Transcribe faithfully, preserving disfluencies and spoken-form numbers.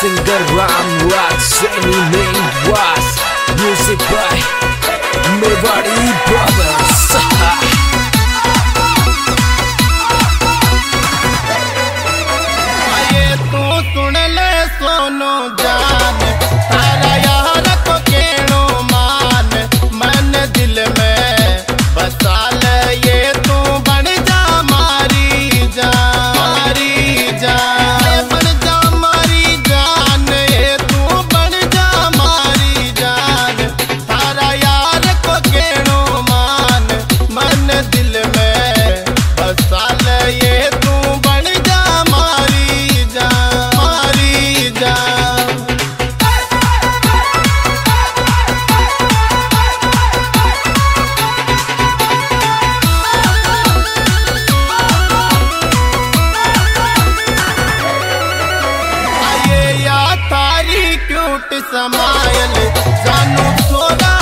singer Ram Was, any name was, music by Mewari Brothers. ये तू सुन ले सोनो जान, तारा यार को केणो मान, मन दिल में बसा ले ये तू बन जा मारी जान, मारी जान, बन जा मारी जान, ये तू बन जा मारी जान, तारा यार को केणो मान, मन दिल में बसा ले ये तू बन जा मारी जान, मारी जान। आये या तारी क्यूट समायल जानू सोना